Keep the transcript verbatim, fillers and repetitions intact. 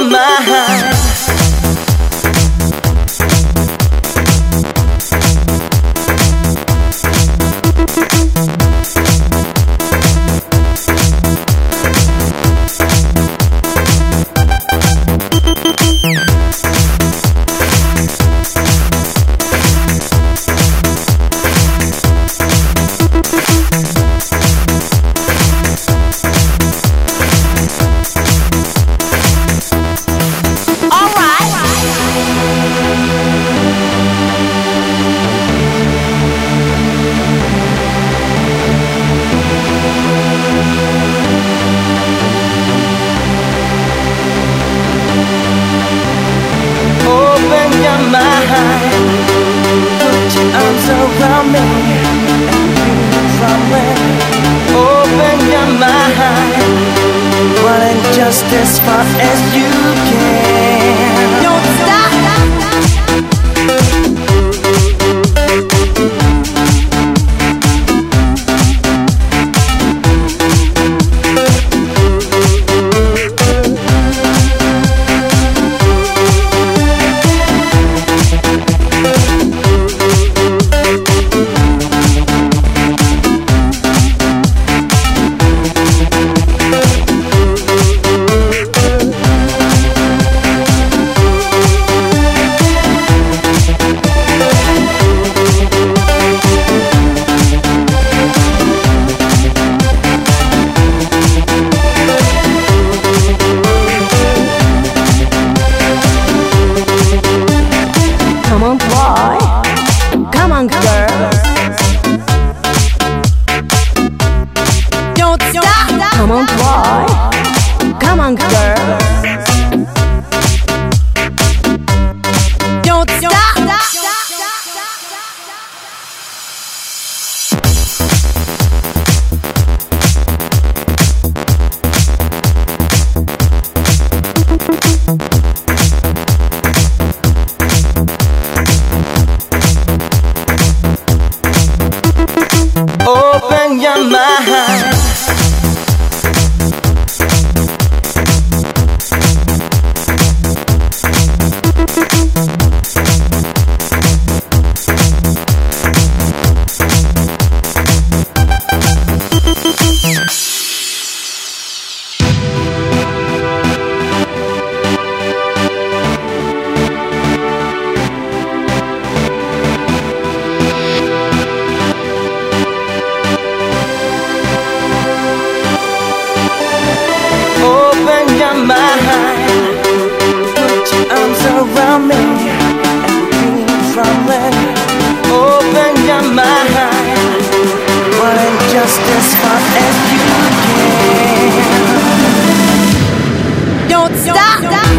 your mind. Put your arms around me and be from where. Open your mind, running just as far as you can. Don't stop. Come on, boy. Come on, girl. Don't stop. Come on, boy. Come on, girl. Don't stop. Open your mind. Open your mind, put your arms around me and be from where. Open your mind, running just as far as you can. Don't stop.